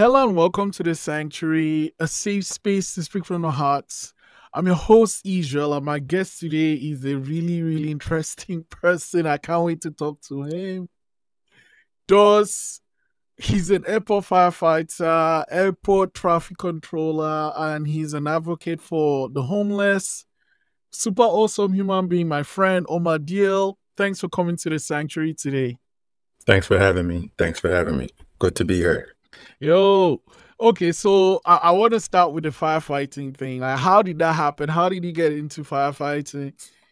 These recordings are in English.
Hello and welcome to the Sanctuary, a safe space to speak from the hearts. I'm your host, Israel, and my guest today is a really, really interesting person. I can't wait to talk to him. Does He's an airport firefighter, airport traffic controller, and he's an advocate for the homeless. Super awesome human being, my friend Omar Deal. Thanks for coming to the Sanctuary today. Thanks for having me. Thanks for having me. Good to be here. Yo, okay, so I want to start with the firefighting thing. Like, how did that happen? How did you get into firefighting?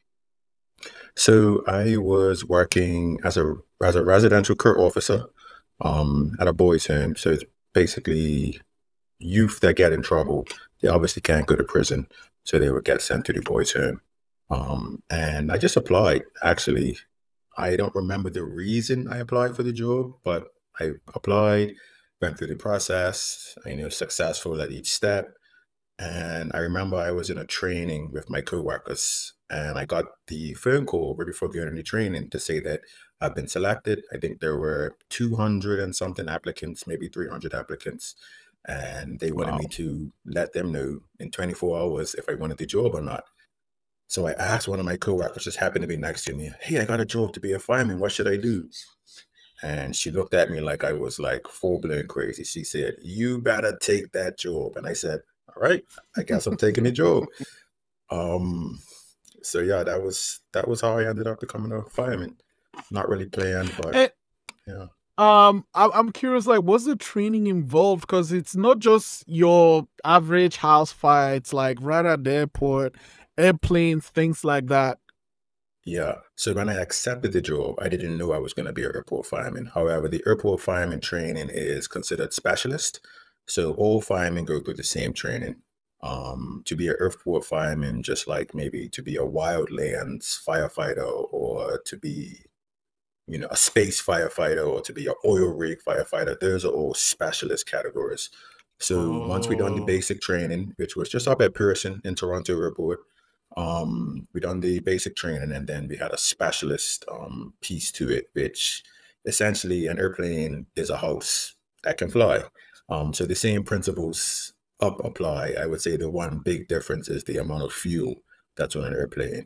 So I was working as a residential care officer at a boys' home. So it's basically youth that get in trouble. They obviously can't go to prison, so they would get sent to the boys' home. And I just applied. Actually, I don't remember the reason I applied for the job, but I applied, went through the process. I was successful at each step. And I remember I was in a training with my coworkers, and I got the phone call right before going into training to say that I've been selected. I think there were 200 and something applicants, maybe 300 applicants, and they wanted me Wow. to let them know in 24 hours if I wanted the job or not. So I asked one of my coworkers, just happened to be next to me, "Hey, I got a job to be a fireman. What should I do?" And she looked at me like I was like full blown crazy. She said, "You better take that job." And I said, "All right, I guess I'm taking the job." Um, so yeah, that was how I ended up becoming a fireman. Not really planned, but And yeah. I'm curious, like, what's the training involved? Because it's not just your average house fire. It's like right at the airport, airplanes, things like that. Yeah. So when I accepted the job, I didn't know I was going to be an airport fireman. However, the airport fireman training is considered specialist. So all firemen go through the same training. To be an airport fireman, just like maybe to be a wildlands firefighter or to be, a space firefighter or to be an oil rig firefighter, those are all specialist categories. So once we done the Oh, basic training, which was just up at Pearson in Toronto Airport, we done the basic training and then we had a specialist piece to it, which essentially an airplane is a house that can fly. So the same principles apply. I would say the one big difference is the amount of fuel that's on an airplane.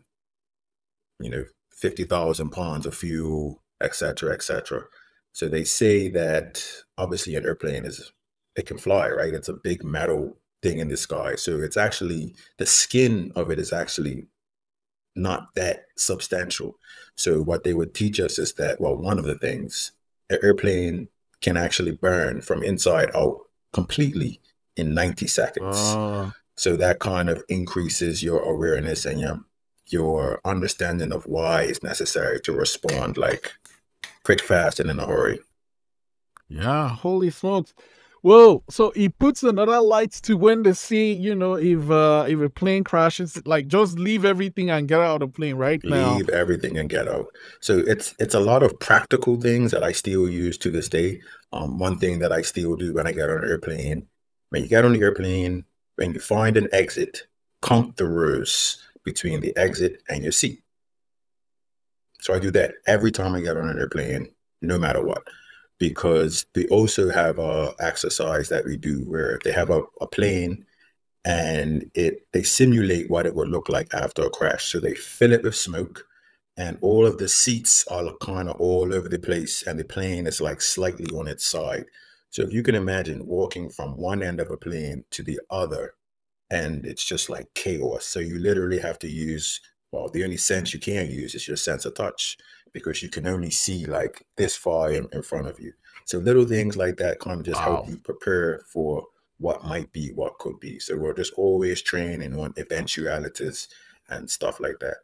50,000 pounds of fuel, et cetera, et cetera. So they say that obviously an airplane it can fly, right? It's a big metal thing in the sky. So it's actually, the skin of it is actually not that substantial. So what they would teach us is that, well, one of the things, an airplane can actually burn from inside out completely in 90 seconds. oh, So that kind of increases your awareness and your understanding of why it's necessary to respond like quick, fast, and in a hurry. yeah. Holy smokes. Whoa. So it puts another light to when they say, if a plane crashes, like just leave everything and get out of the plane right now. Leave everything and get out. So it's a lot of practical things that I still use to this day. One thing that I still do when I get on an airplane, when you get on the airplane, when you find an exit, count the rows between the exit and your seat. So I do that every time I get on an airplane, no matter what, because they also have a exercise that we do where they have a plane and they simulate what it would look like after a crash. So they fill it with smoke and all of the seats are kind of all over the place and the plane is like slightly on its side. So if you can imagine walking from one end of a plane to the other and it's just like chaos. So you literally have to use, well, the only sense you can use is your sense of touch because you can only see like this far in front of you. So little things like that kind of just help Wow. you prepare for what might be, what could be. So we're just always training on eventualities and stuff like that.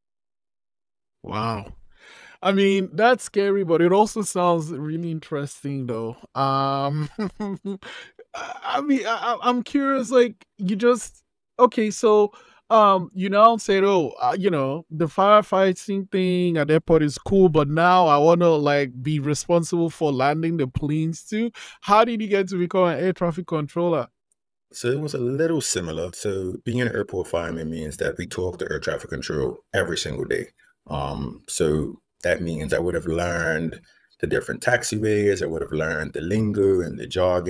Wow. I mean, that's scary, but it also sounds really interesting though. I'm curious, like you just okay, so you now said, oh, the firefighting thing at the airport is cool, but now I want to like be responsible for landing the planes too. How did you get to become an air traffic controller? So it was a little similar. So being an airport fireman means that we talk to air traffic control every single day. So that means I would have learned the different taxiways, I would have learned the lingo and the jargon,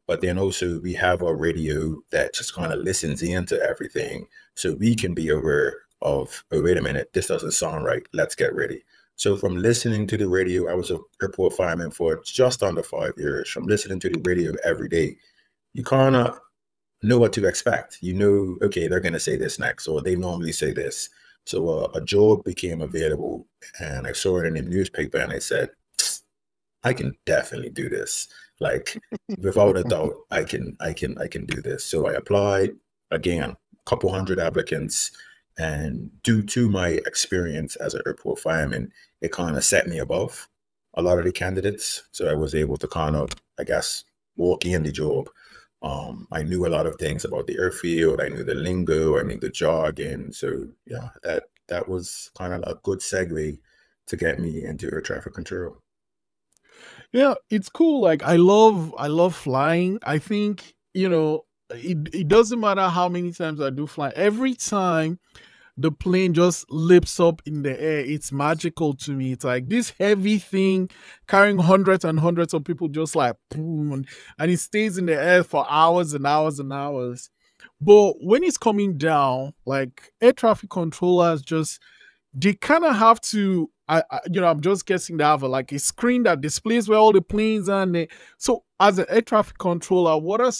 but then also we have our radio that just kind of listens into everything. So we can be aware of, oh, wait a minute, this doesn't sound right. Let's get ready. So from listening to the radio, I was a airport fireman for just under 5 years. From listening to the radio every day, you kind of know what to expect. You know, okay, they're going to say this next, or they normally say this. So a job became available, and I saw it in the newspaper, and I said, I can definitely do this. Like without a doubt, I can do this. So I applied again, a couple hundred applicants, and due to my experience as an airport fireman, it kind of set me above a lot of the candidates. So I was able to kind of, I guess, walk in the job. I knew a lot of things about the airfield. I knew the lingo. I knew the jargon. So yeah, that was kind of a good segue to get me into air traffic control. Yeah, it's cool. Like I love flying. I think, it doesn't matter how many times I do fly. Every time the plane just lifts up in the air, it's magical to me. It's like this heavy thing carrying hundreds and hundreds of people, just like boom, and it stays in the air for hours and hours and hours. But when it's coming down, like air traffic controllers just, they kind of have to, I'm just guessing, they have like a screen that displays where all the planes are. And so as an air traffic controller, what are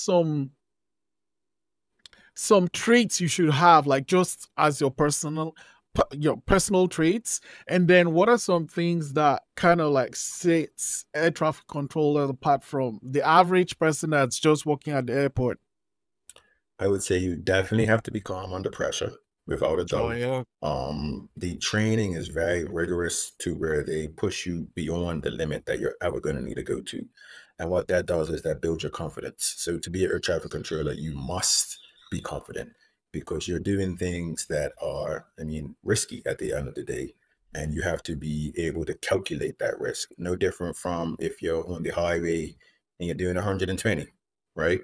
some traits you should have, like just as your personal traits? And then what are some things that kind of like sets air traffic controllers apart from the average person that's just working at the airport? I would say you definitely have to be calm under pressure, without a Oh doubt. yeah. The training is very rigorous to where they push you beyond the limit that you're ever going to need to go to. And what that does is that builds your confidence. So to be an air traffic controller, you must be confident because you're doing things that are, I mean, risky at the end of the day. And you have to be able to calculate that risk. No different from if you're on the highway and you're doing 120, right?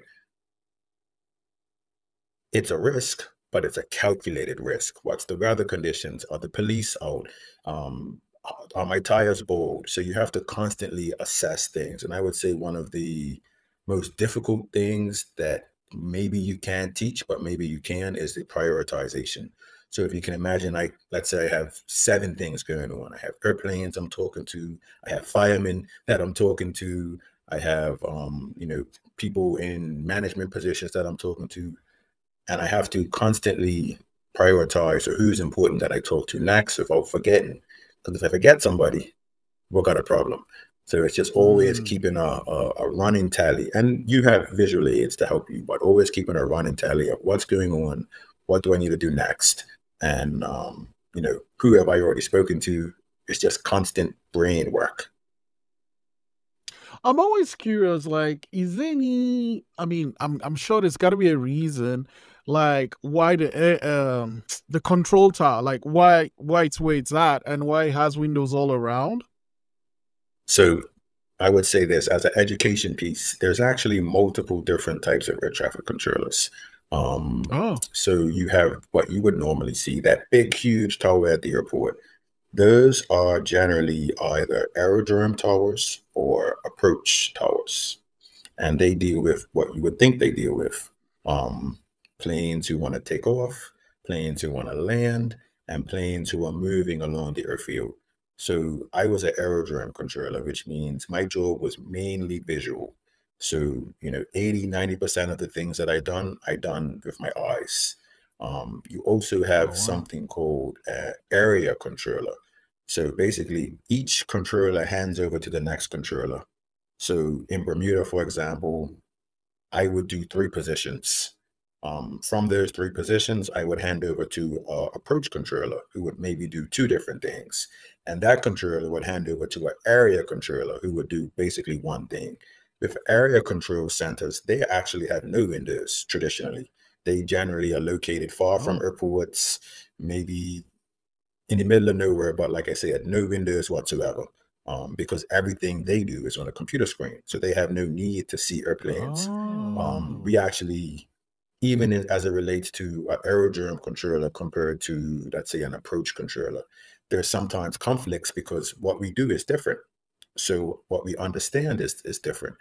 It's a risk, but it's a calculated risk. What's the weather conditions? Are the police out? Are my tires bald? So you have to constantly assess things. And I would say one of the most difficult things that maybe you can't teach, but maybe you can, is the prioritization. So if you can imagine, like, let's say I have seven things going on. I have airplanes I'm talking to. I have firemen that I'm talking to. I have, people in management positions that I'm talking to, and I have to constantly prioritize or who's important that I talk to next without forgetting. Because if I forget somebody, we've got a problem. So it's just always Mm. keeping a running tally. And you have visual aids to help you, but always keeping a running tally of what's going on, what do I need to do next? And, who have I already spoken to? It's just constant brain work. I'm always curious, like, is there any, I mean, I'm sure there's gotta be a reason, like why the control tower, like why it's where it's at and why it has windows all around. So I would say this as an education piece, there's actually multiple different types of air traffic controllers. Um, Oh. so you have what you would normally see, that big, huge tower at the airport. Those are generally either aerodrome towers or approach towers, and they deal with what you would think they deal with: um, planes who want to take off, planes who want to land, and planes who are moving along the airfield. So I was an aerodrome controller, which means my job was mainly visual. So, 80, 90% of the things that I done with my eyes. You also Oh have wow. something called area controller. So basically, each controller hands over to the next controller. So in Bermuda, for example, I would do three positions. From those three positions, I would hand over to a approach controller who would maybe do two different things. And that controller would hand over to an area controller who would do basically one thing. With area control centers, they actually have no windows traditionally. They generally are located far from Oh. airports, maybe in the middle of nowhere, but like I said, no windows whatsoever. Because everything they do is on a computer screen. So they have no need to see airplanes. Oh. We actually, as it relates to an aerodrome controller compared to, let's say, an approach controller, there's sometimes conflicts because what we do is different. So what we understand is different.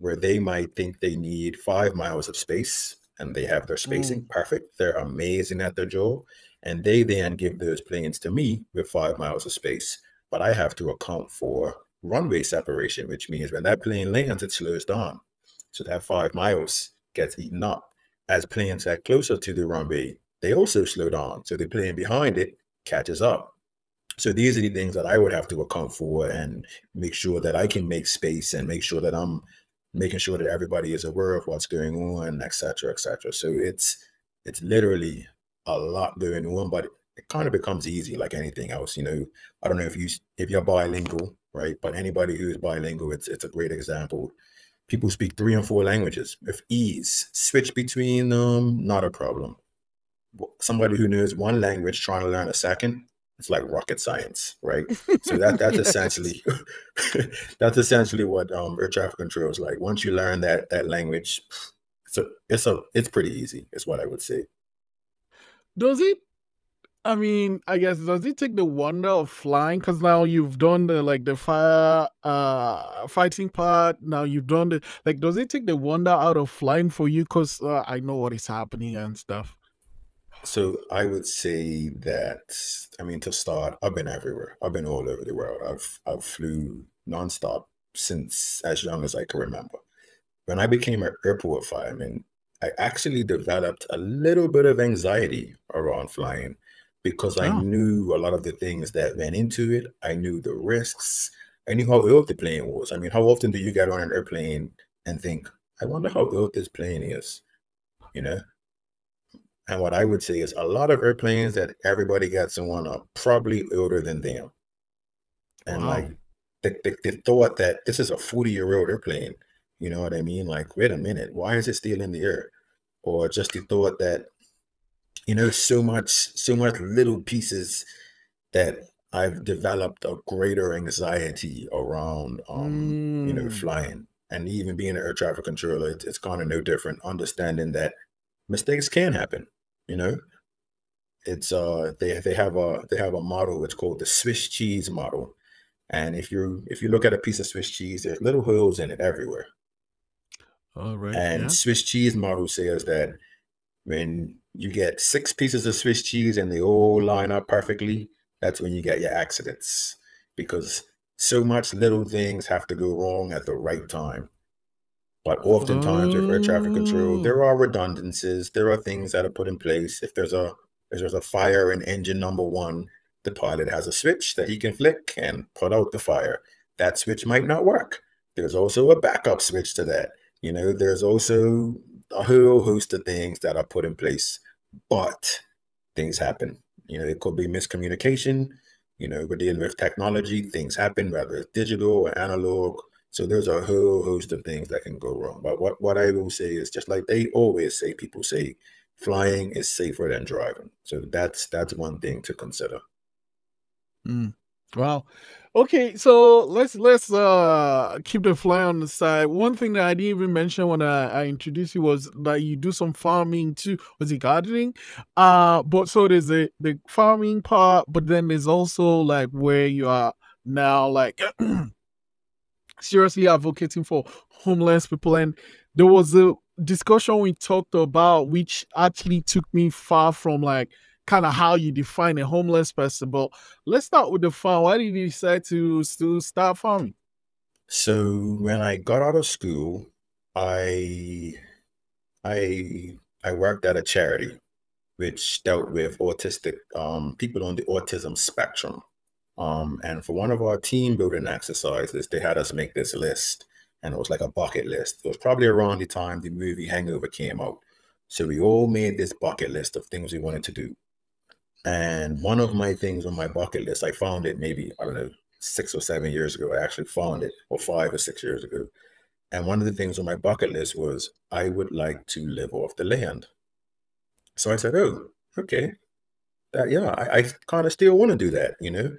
where they might think they need 5 miles of space and they have their spacing Mm. perfect. They're amazing at their job. And they then give those planes to me with 5 miles of space. But I have to account for runway separation, which means when that plane lands, it slows down. So that 5 miles gets eaten up. As planes get closer to the runway, they also slow down. So the plane behind it catches up. So these are the things that I would have to account for and make sure that I can make space and make sure that I'm making sure that everybody is aware of what's going on, et cetera, et cetera. So it's literally a lot going on, but it kind of becomes easy like anything else. I don't know if you're bilingual, right? But anybody who is bilingual, it's a great example. People speak 3 and 4 languages with ease. Switch between them, not a problem. Somebody who knows one language trying to learn a second, it's like rocket science, right? So that's Yes. essentially that's essentially what air traffic control is like. Once you learn that language, it's pretty easy, is what I would say. Does it? I mean, I guess does it take the wonder of flying? Because now you've done the fire fighting part. Now you've done the like. Does it take the wonder out of flying for you? Because I know what is happening and stuff. So I would say that, I mean, to start, I've been everywhere. I've been all over the world. I've flew nonstop since as young as I can remember. When I became an airport fireman, I actually developed a little bit of anxiety around flying because I Oh, knew a lot of the things that went into it. I knew the risks. I knew how old the plane was. I mean, how often do you get on an airplane and think, I wonder how old this plane is, you know? And what I would say is a lot of airplanes that everybody gets on are probably older than them. And like wow. the thought that this is a 40-year-old airplane, you know what I mean? Like, wait a minute, why is it still in the air? Or just the thought that, so much little pieces that I've developed a greater anxiety around, Mm. flying. And even being an air traffic controller, it's kind of no different, understanding that mistakes can happen, you know? It's they have a model, it's called the Swiss cheese model. And if you look at a piece of Swiss cheese, there's little holes in it everywhere. All right. And Yeah. Swiss cheese model says that when you get 6 pieces of Swiss cheese and they all line up perfectly, that's when you get your accidents. Because so much little things have to go wrong at the right time. But oftentimes with air traffic control, Oh. there are redundancies. There are things that are put in place. If there's a fire in engine number one, the pilot has a switch that he can flick and put out the fire. That switch might not work. There's also a backup switch to that. There's also a whole host of things that are put in place, but things happen. It could be miscommunication. We're dealing with technology. Things happen, whether it's digital or analog. So there's a whole host of things that can go wrong. But what I will say is just like they always say, people say, flying is safer than driving. So that's one thing to consider. Mm. Wow. Okay, so let's keep the fly on the side. One thing that I didn't even mention when I introduced you was that you do some farming too. Was it gardening? But so there's the farming part, but then there's also like where you are now like seriously advocating for homeless people. And there was a discussion we talked about, which actually took me far from like kind of how you define a homeless person. But let's start with the farm. Why did you decide to start farming? So when I got out of school, I I I worked at a charity which dealt with autistic people on the autism spectrum. And for one of our team building exercises, they had us make this list, and it was like a bucket list. It was probably around the time the movie Hangover came out. So we all made this bucket list of things we wanted to do. And one of my things on my bucket list, I found it maybe, I don't know, 6 or 7 years ago. I actually found it, or 5 or 6 years ago. And one of the things on my bucket list was I would like to live off the land. So I said, oh, okay. Yeah, I kind of still want to do that.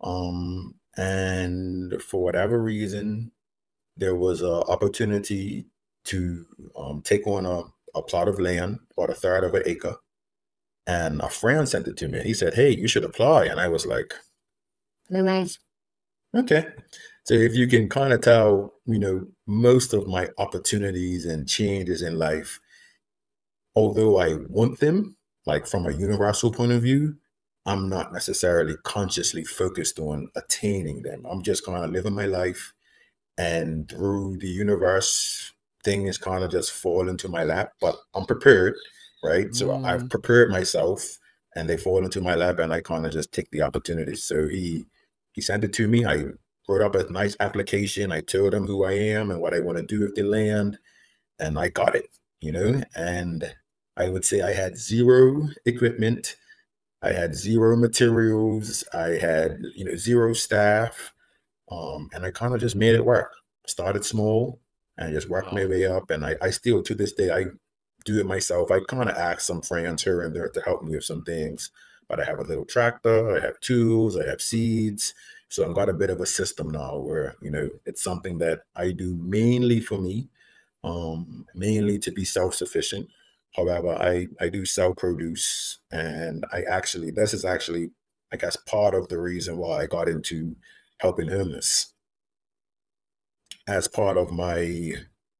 And for whatever reason, there was an opportunity to take on a plot of land, about a third of an acre. And a friend sent it to me. He said, hey, you should apply. And I was like, okay. So if you can kind of tell, most of my opportunities and changes in life, although I want them, like from a universal point of view, I'm not necessarily consciously focused on attaining them. I'm just kind of living my life, and through the universe, things kind of just fall into my lap. But I'm prepared, right? So I've Mm. prepared myself, and they fall into my lap, and I kind of just take the opportunities. So he sent it to me. I wrote up a nice application. I told him who I am and what I want to do with the land, and I got it. And I would say I had zero equipment. I had zero materials. I had, zero staff. And I kind of just made it work. Started small and just worked my Wow. way up. And I still, to this day, I do it myself. I kind of ask some friends here and there to help me with some things. But I have a little tractor, I have tools, I have seeds. So I've got a bit of a system now where, it's something that I do mainly for me, mainly to be self-sufficient. However, I do sell produce, and this is actually, I guess, part of the reason why I got into helping homeless as part of my,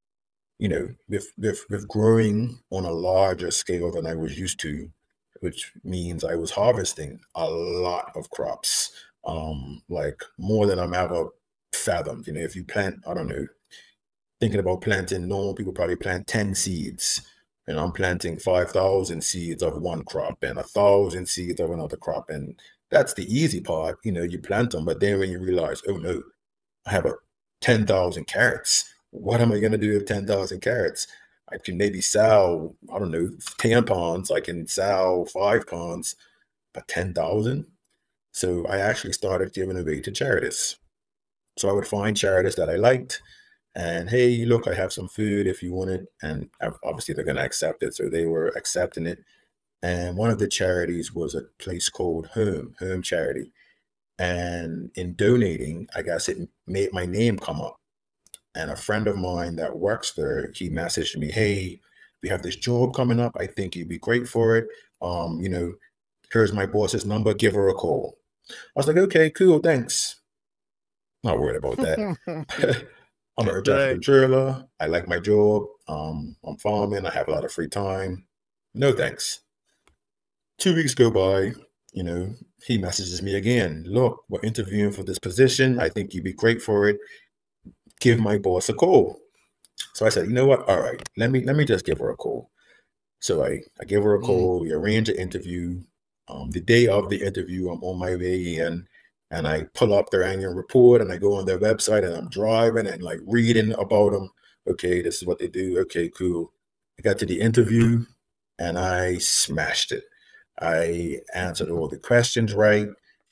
with growing on a larger scale than I was used to, which means I was harvesting a lot of crops, like more than I'm ever fathomed. If you plant, I don't know, thinking about planting, normal people probably plant 10 seeds. And I'm planting 5,000 seeds of one crop and 1,000 seeds of another crop. And that's the easy part. You plant them, but then when you realize, oh no, I have 10,000 carrots. What am I going to do with 10,000 carrots? I can maybe sell, I don't know, 10 pounds. I can sell 5 pounds, but 10,000? So I actually started giving away to charities. So I would find charities that I liked, and hey, look, I have some food if you want it. And obviously, they're going to accept it. So they were accepting it. And one of the charities was a place called Home Charity. And in donating, I guess it made my name come up. And a friend of mine that works there, he messaged me, hey, we have this job coming up. I think you'd be great for it. Um, you know, Here's my boss's number. Give her a call. I was like, okay, cool, thanks. Not worried about that. I'm an air traffic Right. controller. I like my job. I'm farming. I have a lot of free time. No thanks. 2 weeks go by. You know, he messages me again. Look, we're interviewing for this position. I think you'd be great for it. Give my boss a call. So I said, you know what? All right, let me just give her a call. So I give her a Mm. call. We arrange an interview. The day of the interview, I'm on my way in, and I pull up their annual report, and I go on their website, and I'm driving and like reading about them. Okay, this is what they do. Okay, cool. I got to the interview, and I smashed it. I answered all the questions right.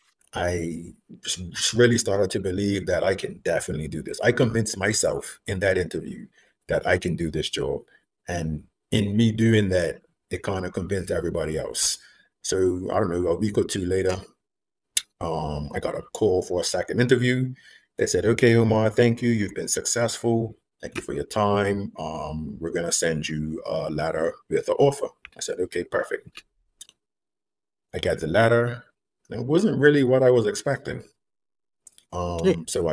I just really started to believe that I can definitely do this. I convinced myself in that interview that I can do this job. And in me doing that, it kind of convinced everybody else. So I don't know, a week or two later, I got a call for a second interview. They said, okay, Omar, thank you. You've been successful. Thank you for your time. We're going to send you a letter with an offer. I said, okay, perfect. I got the letter. It wasn't really what I was expecting. So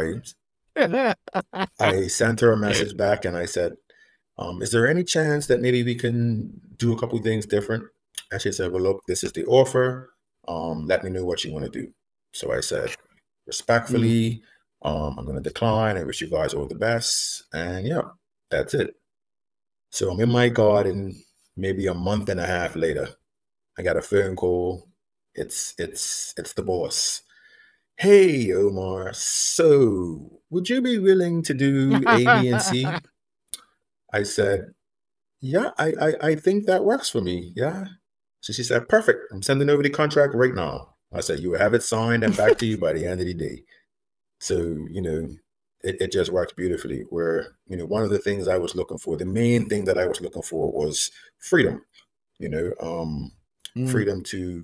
I sent her a message back and I said, is there any chance that maybe we can do a couple things different? And she said, well, look, this is the offer. Let me know what you want to do. So I said, Mm. respectfully, I'm going to decline. I wish you guys all the best. And yeah, that's it. So I'm in my garden. Maybe a month and a half later, I got a phone call. It's the boss. Hey, Omar. So, would you be willing to do A, B, and C? I said, yeah, I think that works for me. Yeah. So she said, perfect. I'm sending over the contract right now. I said, you will have it signed and back to you by the end of the day. So, it just works beautifully. Where, one of the things I was looking for, the main thing that I was looking for was freedom, you know, um, Mm. freedom to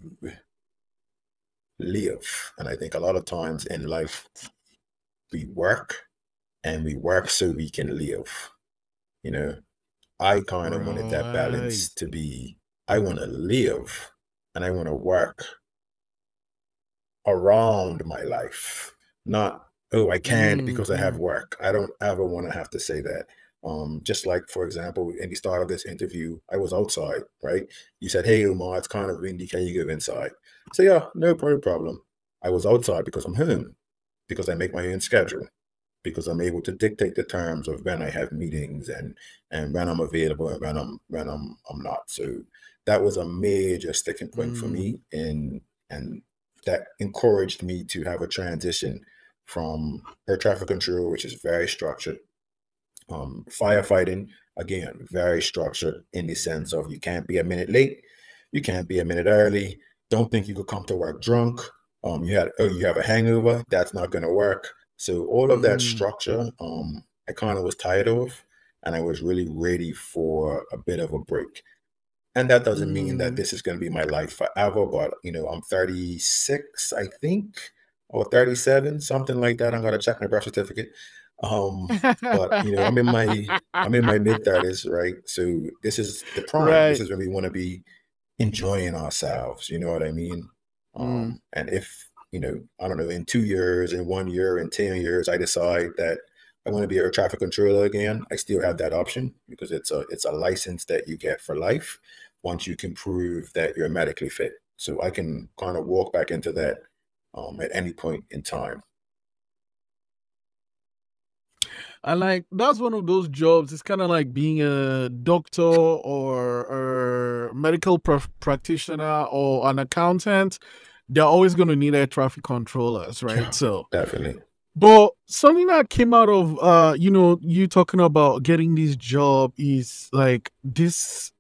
live. And I think a lot of times in life, we work and we work so we can live. You know, I kind of wanted that Right. balance to be, I want to live and I want to work around my life, not oh, I can't Mm, because I have mm, work. I don't ever want to have to say that. Just like, for example, in the start of this interview, I was outside, right? You said, hey, Umar, it's kind of windy. Can you go inside? So, yeah, no problem. I was outside because I'm home, because I make my own schedule, because I'm able to dictate the terms of when I have meetings and when I'm available and when I'm not. So that was a major sticking point for mm, me, and that encouraged me to have a transition from air traffic control, which is very structured. Firefighting, again, very structured in the sense of you can't be a minute late, you can't be a minute early. Don't think you could come to work drunk. You have a hangover. That's not going to work. So all of that mm, structure, I kind of was tired of, and I was really ready for a bit of a break. And that doesn't mean that mm. this is going to be my life forever, but I'm 36, I think, or 37, something like that. I'm gonna check my birth certificate. But I'm in my mid 30s, right? So this is the prime. This Right. is when we want to be enjoying ourselves. You know what I mean? Mm. And if I don't know, in 2 years, in 1 year, in 10 years, I decide that I want to be a air traffic controller again, I still have that option because it's a license that you get for life once you can prove that you're medically fit. So I can kind of walk back into that at any point in time. And like that's one of those jobs. It's kind of like being a doctor or a medical practitioner or an accountant. They're always going to need air traffic controllers, right? Yeah, So, definitely. but something that came out of you talking about getting this job is like this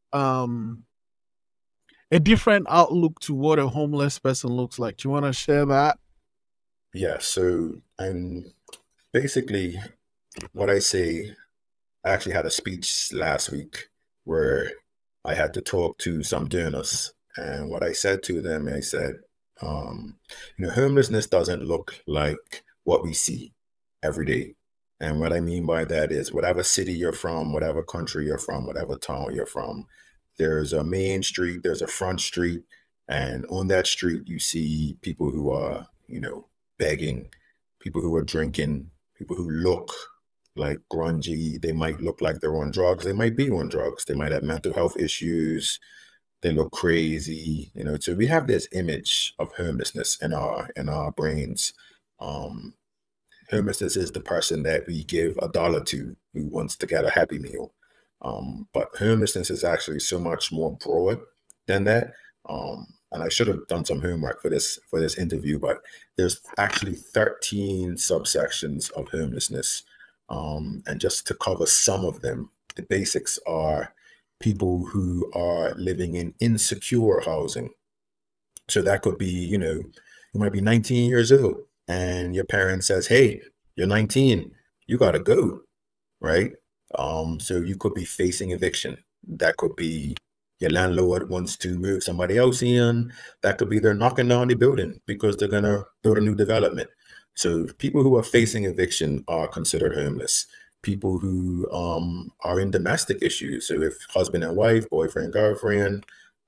a different outlook to what a homeless person looks like. Do you want to share that? Yeah. So I'm basically what I say. I actually had a speech last week where I had to talk to some donors. And what I said to them, I said, homelessness doesn't look like what we see every day. And what I mean by that is whatever city you're from, whatever country you're from, whatever town you're from, there's a main street, there's a front street. And on that street, you see people who are, begging, people who are drinking, people who look like grungy. They might look like they're on drugs. They might be on drugs. They might have mental health issues. They look crazy. So we have this image of homelessness in our brains. Um, Homelessness is the person that we give $1 to who wants to get a Happy Meal. But homelessness is actually so much more broad than that. And I should have done some homework for this interview, but there's actually 13 subsections of homelessness. And just to cover some of them, the basics are people who are living in insecure housing. So that could be, you might be 19 years old and your parent says, hey, you're 19, you got to go, right? So you could be facing eviction. That could be your landlord wants to move somebody else in. That could be they're knocking down the building because they're going to build a new development. So people who are facing eviction are considered homeless. People who are in domestic issues. So if husband and wife, boyfriend, girlfriend,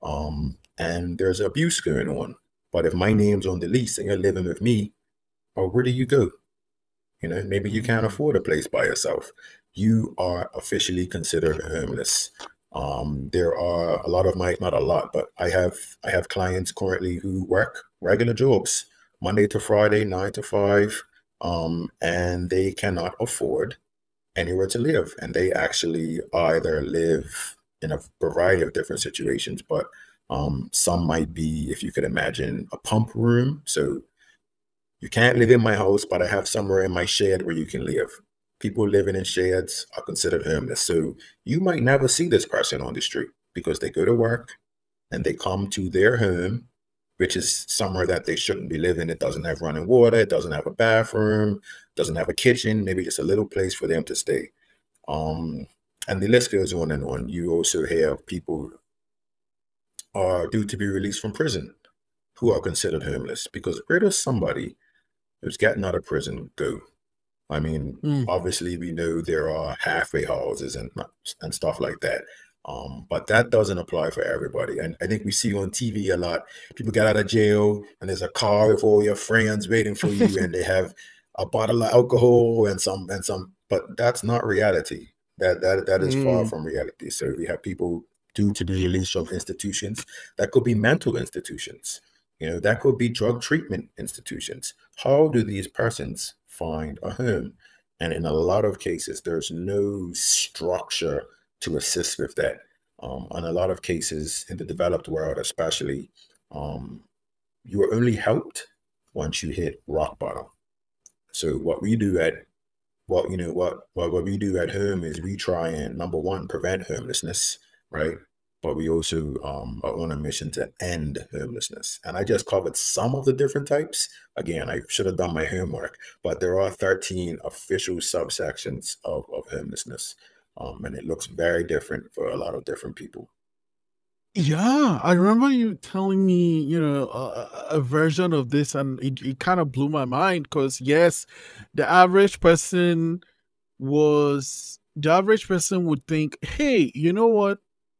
and there's abuse going on. But if my name's on the lease and you're living with me, or where do you go? Maybe you can't Mm, afford a place by yourself. You are officially considered homeless. There are a lot of not a lot, but I have clients currently who work regular jobs, Monday to Friday, 9 to 5, and they cannot afford anywhere to live. And they actually either live in a variety of different situations, but some might be, if you could imagine, a pump room. So you can't live in my house, but I have somewhere in my shed where you can live. People living in sheds are considered homeless. So you might never see this person on the street because they go to work and they come to their home, which is somewhere that they shouldn't be living. It doesn't have running water, it doesn't have a bathroom, doesn't have a kitchen, maybe just a little place for them to stay. Um, and the list goes on and on. You also have people are due to be released from prison who are considered homeless because where does somebody who's gotten out of prison go? I mean, mm, obviously we know there are halfway houses and stuff like that. But that doesn't apply for everybody. And I think we see on TV a lot, people get out of jail and there's a car with all your friends waiting for you and they have a bottle of alcohol and some, but that's not reality. That is far Mm. from reality. So we have people due to the release of institutions that could be mental institutions. That could be drug treatment institutions. How do these persons find a home? And in a lot of cases, there's no structure to assist with that. In a lot of cases, in the developed world, especially, um, you are only helped once you hit rock bottom. So what we do at home is we try and, number one, prevent homelessness, right? But we also are on a mission to end homelessness. And I just covered some of the different types. Again, I should have done my homework, but there are 13 official subsections of homelessness. And it looks very different for a lot of different people. Yeah, I remember you telling me, a version of this, and it kind of blew my mind because, yes, the average person the average person would think, hey, you know what?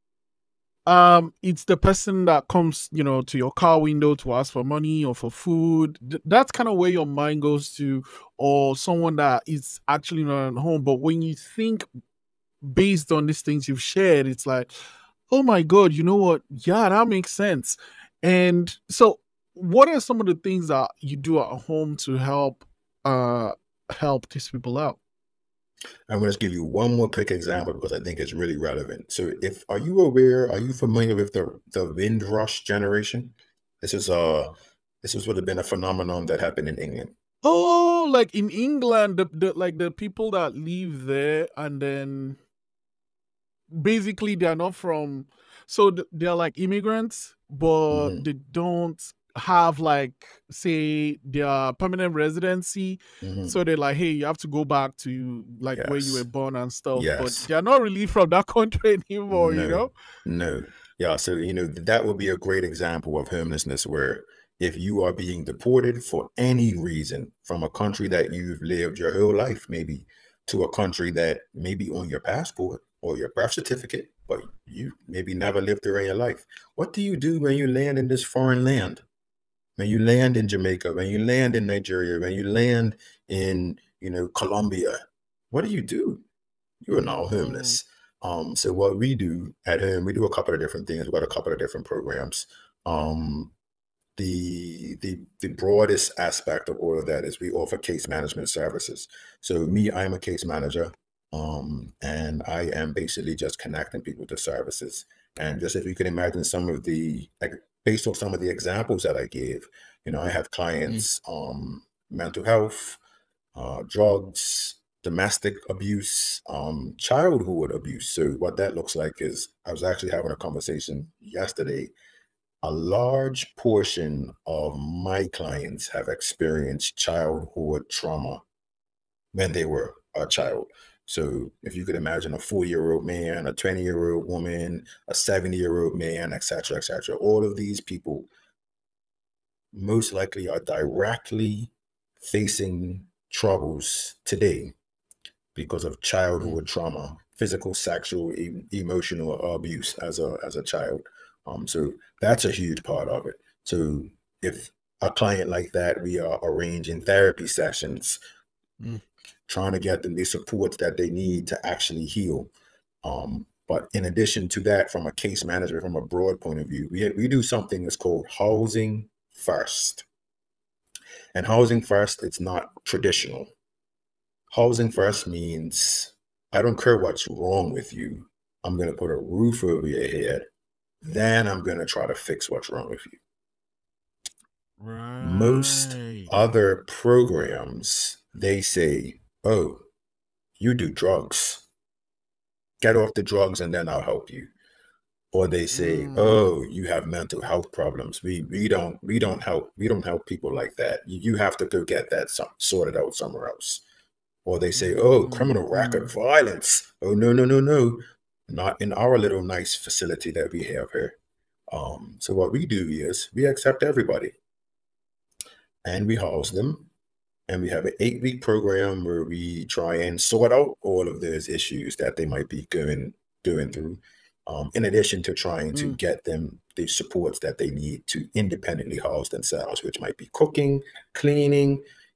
It's the person that comes, to your car window to ask for money or for food. That's kind of where your mind goes to, or someone that is actually not at home. But when you think based on these things you've shared, it's like, oh my god, you know what? Yeah, that makes sense. And so, what are some of the things that you do at home to uh help these people out? I'm going to give you one more quick example because I think it's really relevant. So, if are you familiar with the Windrush generation? This is would have been a phenomenon that happened in England. Oh, like in England, the people that live there, and then basically they're not from, so they're like immigrants, but Hmm. they don't have, like, say, their permanent residency. Hmm. So they're like, hey, you have to go back to like where you were Yes, born and stuff, but yes, they're not really from that country anymore, you no, know. no, yeah. So that would be a great example of homelessness, where if you are being deported for any reason from a country that you've lived your whole life, maybe to a country that may be on your passport or your birth certificate, but you maybe never lived there in your life. What do you do when you land in this foreign land? When you land in Jamaica, when you land in Nigeria, when you land in, Colombia, what do? You are now Mm. homeless. So what we do at home, we do a couple of different things. We've got a couple of different programs. Um, the broadest aspect of all of that is we offer case management services. So me, I am a case manager, and I am basically just connecting people to services. And just if you can imagine some of the, like, based on some of the examples that I gave, I have Mm. clients, mental health, drugs, domestic abuse, childhood abuse. So what that looks like is, I was actually having a conversation yesterday. A large portion of my clients have experienced childhood trauma when they were a child. So if you could imagine a 4-year-old man, a 20-year-old woman, a 70-year-old man, et cetera, all of these people most likely are directly facing troubles today because of Mm. childhood trauma, physical, sexual, emotional abuse as a child. So that's a huge part of it. So if a client like that, we are arranging therapy sessions, Mm. trying to get them the supports that they need to actually heal. But in addition to that, from a case management, from a broad point of view, we do something that's called housing first. And housing first, it's not traditional. Housing first means I don't care what's wrong with you. I'm going to put a roof over your head. Then I'm going to try to fix what's wrong with you. Most Right. other programs, they say, oh, you do drugs. Get off the drugs and then I'll help you. Or they say, Mm. oh, you have mental health problems. We don't help people like that. You have to go get that sorted out somewhere else. Or they say, oh, Mm. criminal record, Mm. violence. Oh, no, no, no, no. Not in our little nice facility that we have here. So what we do is we accept everybody and we house them. And we have an 8-week program where we try and sort out all of those issues that they might be going through. In addition to trying to Mm. get them the supports that they need to independently house themselves, which might be cooking, cleaning,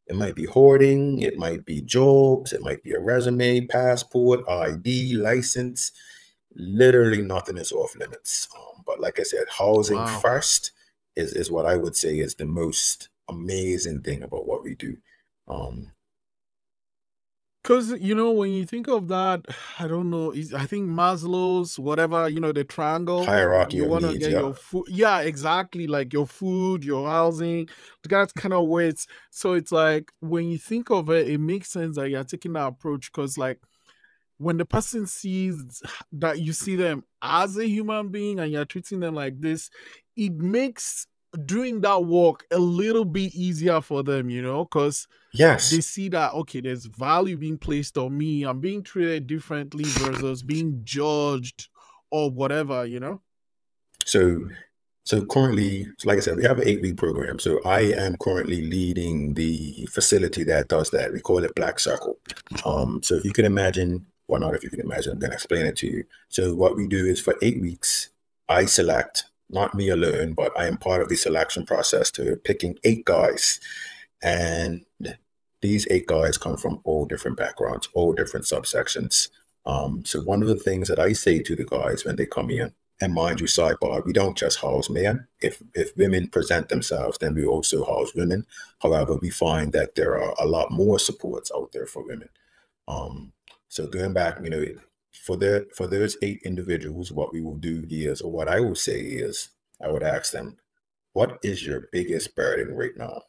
It might be hoarding, it might be jobs, it might be a resume, passport, ID, license. Literally nothing is off limits. But like I said, housing Wow. first is what I would say is the most amazing thing about what we do. Um, Because, when you think of that, I don't know, I think Maslow's, whatever, the triangle, Hierarchy you of want to needs, get yeah. your food. Yeah, exactly. Like your food, your housing. That's kind of where so it's like, when you think of it, it makes sense that you're taking that approach. Because, like, when the person sees that you see them as a human being and you're treating them like this, it makes doing that work a little bit easier for them, because they Yes. see that, okay, there's value being placed on me. I'm being treated differently versus being judged or whatever. So so currently, like I said, we have an 8-week program. So I am currently leading the facility that does that. We call it Black Circle. So if you can imagine, well, not if you can imagine, I'm going to explain it to you. So what we do is for 8 weeks, I select, not me alone, but I am part of the selection process to picking 8 guys. And these 8 guys come from all different backgrounds, all different subsections. So one of the things that I say to the guys when they come in, and mind you, sidebar, we don't just house men. If women present themselves, then we also house women. However, we find that there are a lot more supports out there for women. Um, so going back, for those 8 individuals, what we will do is, or what I will say is, I would ask them, what is your biggest burden right now?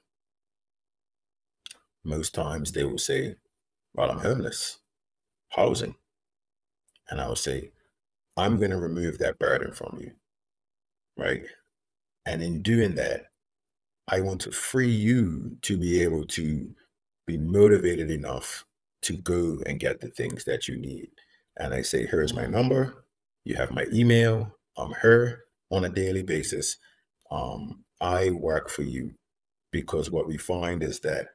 Most times they will say, well, I'm homeless, housing. And I will say, I'm going to remove that burden from you, right? And in doing that, I want to free you to be able to be motivated enough to go and get the things that you need. And I say, here's my Mm. number. You have my email. I'm here on a daily basis. I work for you because what we find is that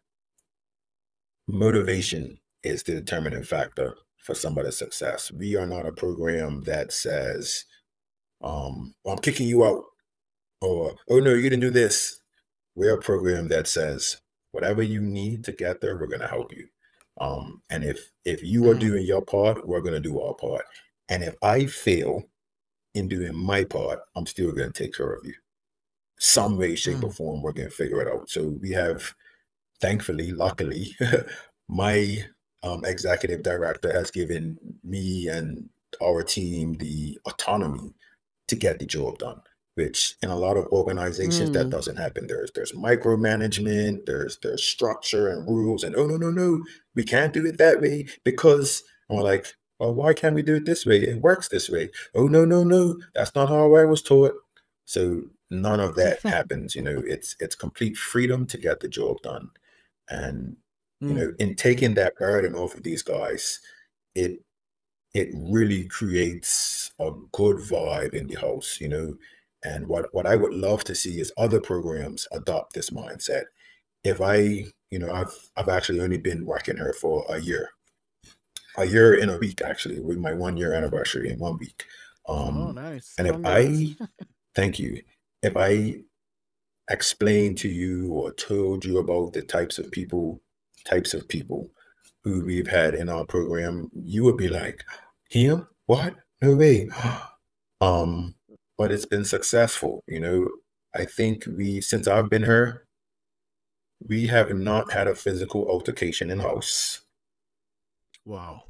motivation is the determining factor for somebody's success. We are not a program that says, well, I'm kicking you out, or, oh no, you didn't do this. We're a program that says, whatever you need to get there, we're going to help you. And if you are Mm. doing your part, we're going to do our part. And if I fail in doing my part, I'm still going to take care of you. Some way, shape, or Mm. form, we're going to figure it out. So we have, thankfully, luckily, my executive director has given me and our team the autonomy to get the job done, which in a lot of organizations that Mm. doesn't happen. There's micromanagement, there's structure and rules, and oh no, we can't do it that way because, and we're like, well, why can't we do it this way? It works this way. Oh no, that's not how I was taught. So none of that happens. It's complete freedom to get the job done. And Mm. in taking that burden off of these guys, it it really creates a good vibe in the house. And what I would love to see is other programs adopt this mindset. If I've actually only been working here for a year in a week, actually, with my 1 year anniversary in 1 week. Oh, Um, nice. and if Congrats. I thank you, if I explained to you or told you about the types of people who we've had in our program, you would be like, him? What? No way. um, but it's been successful. I think since I've been here, we have not had a physical altercation in house. Wow.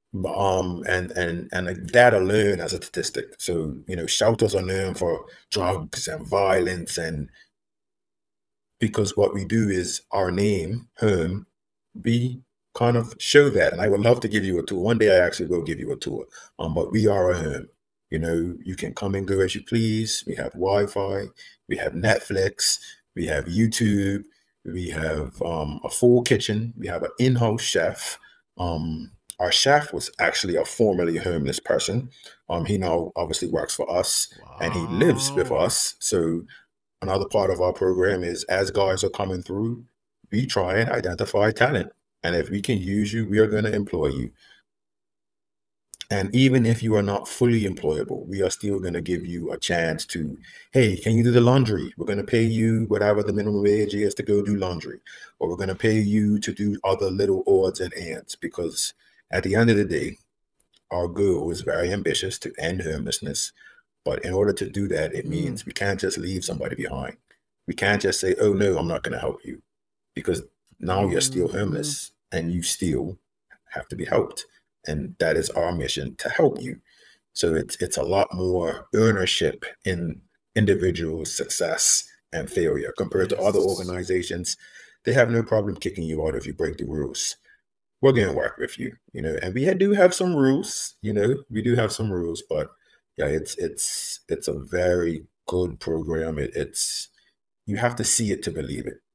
And that alone as a statistic. So, shelters are known for drugs and violence, and because what we do is our name, home, we kind of show that. And I would love to give you a tour. One day I actually will give you a tour. But we are a home. You can come and go as you please. We have Wi-Fi, we have Netflix, we have YouTube, we have a full kitchen, we have an in-house chef. Our chef was actually a formerly homeless person. He now obviously works for us and he lives with Wow. us. So another part of our program is as guys are coming through, we try and identify talent. And if we can use you, we are going to employ you. And even if you are not fully employable, we are still going to give you a chance to, hey, can you do the laundry? We're going to pay you whatever the minimum wage is to go do laundry, or we're going to pay you to do other little odds and ends. Because at the end of the day, our goal is very ambitious to end homelessness. But in order to do that, it Mm, means we can't just leave somebody behind. We can't just say, oh, no, I'm not going to help you, because now you're still mhm. homeless and you still have to be helped. And that is our mission, to help you. So it's a lot more ownership in individual success and failure compared to other Yes. organizations. They have no problem kicking you out if you break the rules. We're going to work with you, and we do have some rules, we do have some rules, but yeah, it's a very good program. It's you have to see it to believe it.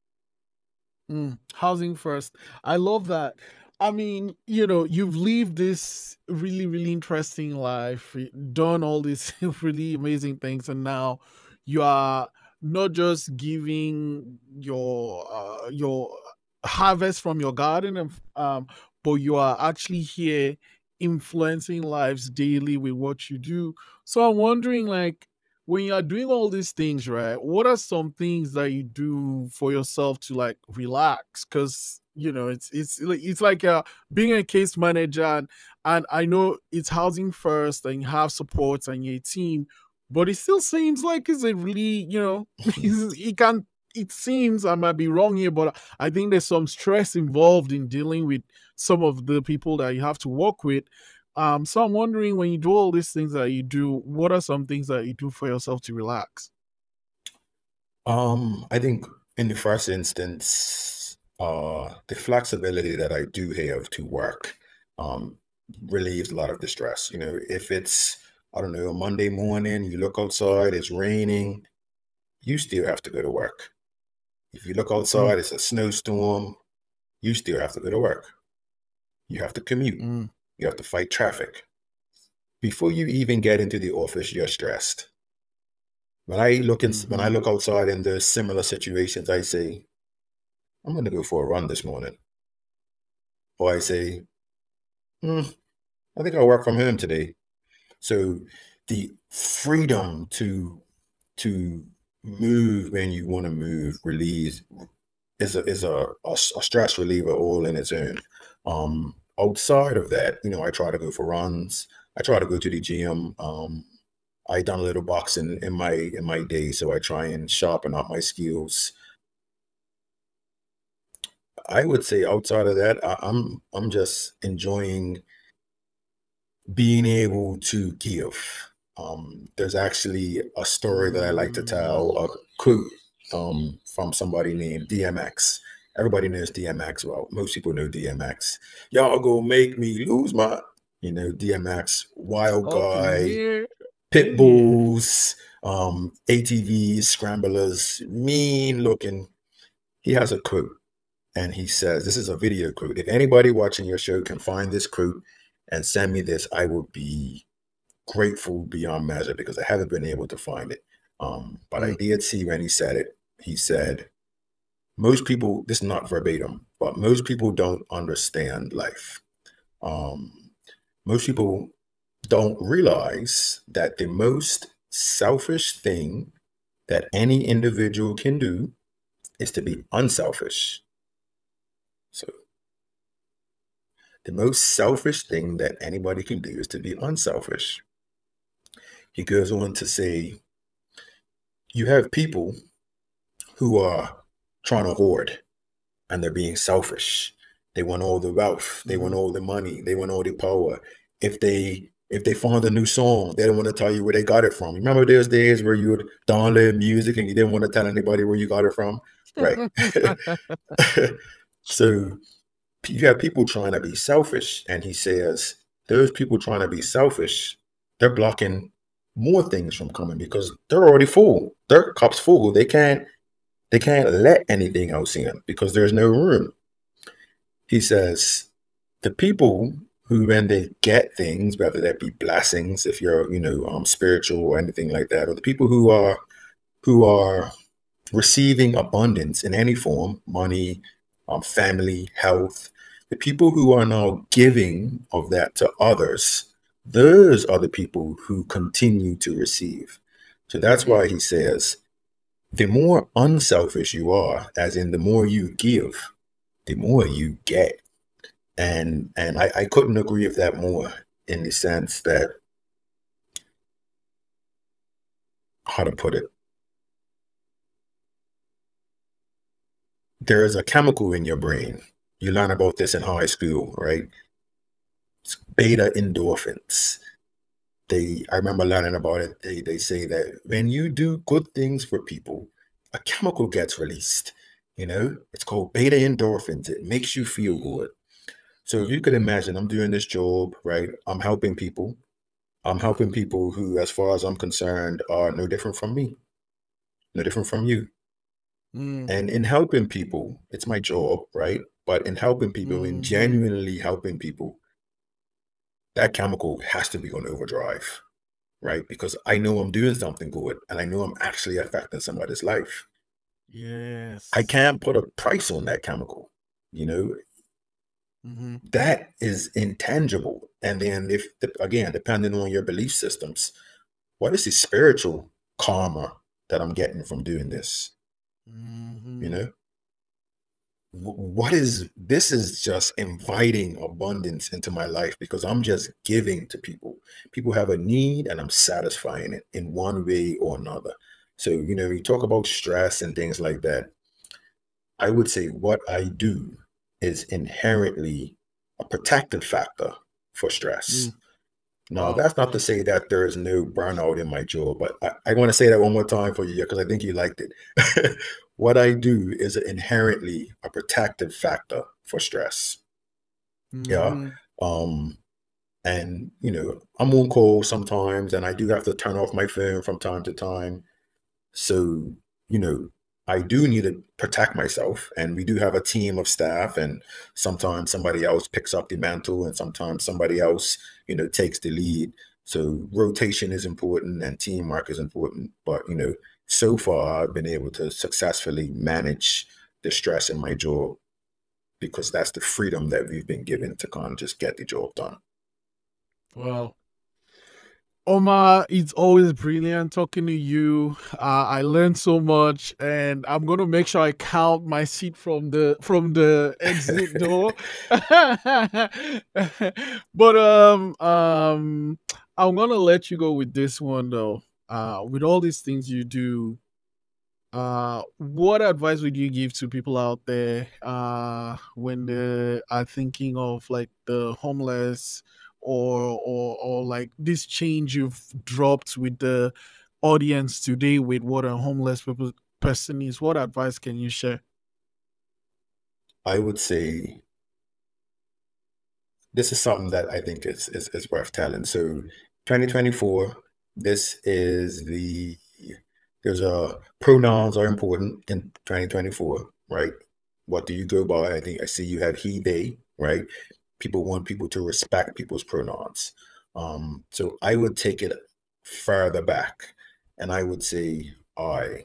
Housing first. I love that. I mean, you've lived this really, really interesting life, done all these really amazing things, and now you are not just giving your harvest from your garden, and but you are actually here influencing lives daily with what you do. So I'm wondering, like, when you are doing all these things, right, what are some things that you do for yourself to like relax? Because it's like being a case manager, and I know it's housing first, and you have support and your team, but it still seems like it's a really it can. It seems, I might be wrong here, but I think there's some stress involved in dealing with some of the people that you have to work with. So I'm wondering, when you do all these things that you do, what are some things that you do for yourself to relax? I think in the first instance, the flexibility that I do have to work, um, relieves a lot of the stress. If it's, I don't know, a Monday morning, you look outside, it's raining, you still have to go to work. If you look Mm, outside, it's a snowstorm, you still have to go to work. You have to commute. mm, You have to fight traffic. Before you even get into the office, you're stressed. When I mhm. look outside in the similar situations, I say, I'm going to go for a run this morning. Or I say, "Hmm, I think I'll work from home today." So the freedom to move when you want to move relieves is a stress reliever all in its own. Outside of that, I try to go for runs. I try to go to the gym. I done a little boxing in my day, so I try and sharpen up my skills. I would say outside of that, I'm just enjoying being able to give. There's actually a story that I like to tell, Mm. a quote from somebody named DMX. Everybody knows DMX. Well, most people know DMX. Y'all gonna make me lose my, DMX, wild Okay, guy, here, pit yeah. bulls, ATVs, scramblers, mean looking. He has a quote, and he says, this is a video quote. If anybody watching your show can find this quote and send me this, I will be grateful beyond measure, because I haven't been able to find it. But I Mm, did see when he said it. He said, most people, this is not verbatim, but most people don't understand life. Um, most people don't realize that the most selfish thing that any individual can do is to be unselfish. So the most selfish thing that anybody can do is to be unselfish. He goes on to say, you have people who are trying to hoard, and they're being selfish. They want all the wealth, they want mhm. all the money, they want all the power. If they find a new song, they don't want to tell you where they got it from. Remember those days where you would download music and you didn't want to tell anybody where you got it from? Right. So you have people trying to be selfish, and he says those people trying to be selfish, they're blocking more things from coming because they're already full. Their cup's full. They can't let anything else in because there's no room. He says the people who, when they get things, whether that be blessings, if you're, spiritual or anything like that, or the people who are receiving abundance in any form, money, family, health, the people who are now giving of that to others, those are the people who continue to receive. So that's Mm. why he says, the more unselfish you are, as in the more you give, the more you get. And I couldn't agree with that more in the sense that, how to put it, there is a chemical in your brain. You learn about this in high school, right? It's beta endorphins. I remember learning about it. They say that when you do good things for people, a chemical gets released. It's called beta endorphins. It makes you feel good. So if you could imagine, I'm doing this job, right? I'm helping people. I'm helping people who, as far as I'm concerned, are no different from me, no different from you. Mm. And in helping people, it's my job, right? But in helping people, in Mhm. genuinely helping people, that chemical has to be on overdrive, right? Because I know I'm doing something good and I know I'm actually affecting somebody's life. I Yes. can't put a price on that chemical. You know, Mhm. that is intangible. And then, if again, depending on your belief systems, what is the spiritual karma that I'm getting from doing this? You Mhm. know, what is this? Is just inviting abundance into my life because I'm just giving to people. People have a need and I'm satisfying it in one way or another. So, you talk about stress and things like that. I would say what I do is inherently a protective factor for stress. Mm. Now, Wow. that's not to say that there is no burnout in my job, but I want to say that one more time for you because I think you liked it. What I do is inherently a protective factor for stress. Yeah. Mhm. Um, and I'm on call sometimes, and I do have to turn off my phone from time to time. So, you know, I do need to protect myself, and we do have a team of staff, and sometimes somebody else picks up the mantle, and sometimes somebody else, takes the lead. So rotation is important and teamwork is important. But, so far I've been able to successfully manage the stress in my job because that's the freedom that we've been given to kind of just get the job done. Wow. Omar, it's always brilliant talking to you. I learned so much, and I'm gonna make sure I count my seat from the exit door. But I'm gonna let you go with this one though. With all these things you do, what advice would you give to people out there when they are thinking of like the homeless or like this change you've dropped with the audience today with what a homeless person is? What advice can you share? I would say this is something that I think is worth telling. So 2024, this is there's a pronouns are important in 2024, right? What do you go by? I think I see you have he, they, right? People want people to respect people's pronouns. So I would take it further back and I would say I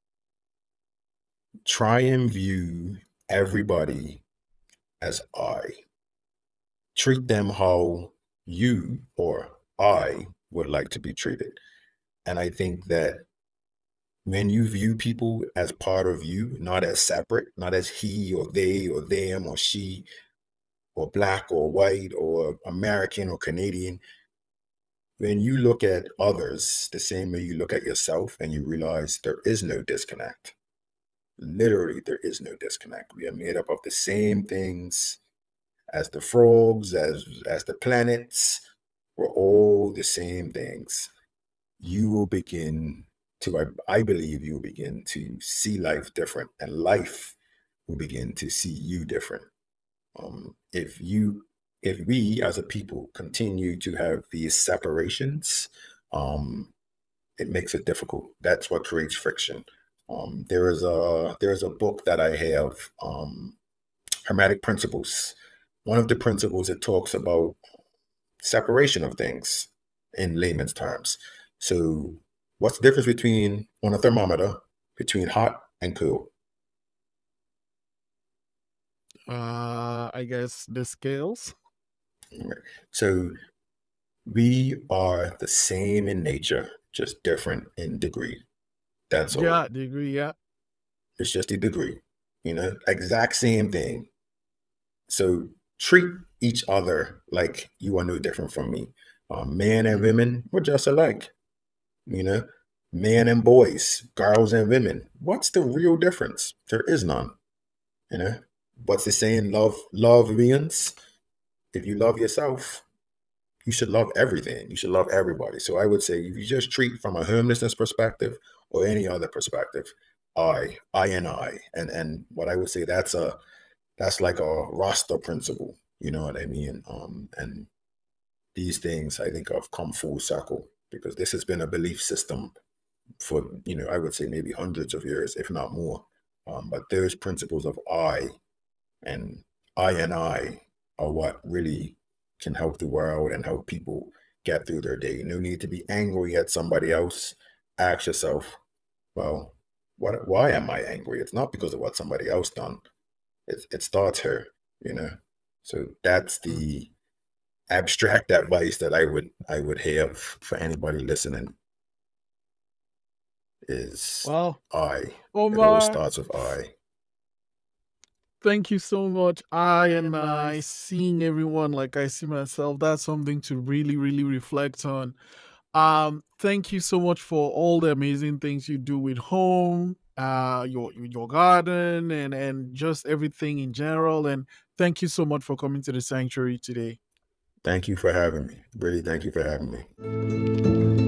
try and view everybody as I. Treat them how you or I would like to be treated. And I think that when you view people as part of you, not as separate, not as he or they or them or she or black or white or American or Canadian, when you look at others the same way you look at yourself and you realize there is no disconnect. Literally, there is no disconnect. We are made up of the same things as the frogs, as the planets. We're all the same things. You will begin to, I believe, you will begin to see life different, and life will begin to see you different. If if we as a people continue to have these separations, um, it makes it difficult. That's what creates friction. There is a book that I have, Hermetic Principles. One of the principles it talks about separation of things in layman's terms. So, what's the difference between on a thermometer between hot and cool? I guess the scales. Right. So, We are the same in nature, just different in degree. That's all. Yeah, degree. Yeah. It's just a degree, exact same thing. So treat each other like you are no different from me. Men and Mhm. women, we're just alike, you know, men and boys, girls and women. What's the real difference? There is none, you know. What's the saying? Love wins. If you love yourself, you should love everything. You should love everybody. So I would say if you just treat from a homelessness perspective or any other perspective, I, and what I would say that's like a Rasta principle. You know what I mean? And these things I think have come full circle because this has been a belief system for I would say maybe hundreds of years, if not more. But those principles of and I are what really can help the world and help people get through their day. No need to be angry at somebody else. Ask yourself, well, why am I angry? It's not because of what somebody else done. It starts here, you know. So that's Mm. the abstract advice that I would have for anybody listening is Well, I. It all Omar, starts with I. thank you so much. I and I, seeing everyone like I see myself, that's something to really, really reflect on. Thank you so much for all the amazing things you do with home, your garden and just everything in general. And thank you so much for coming to the sanctuary today. Thank you for having me. Really, thank you for having me.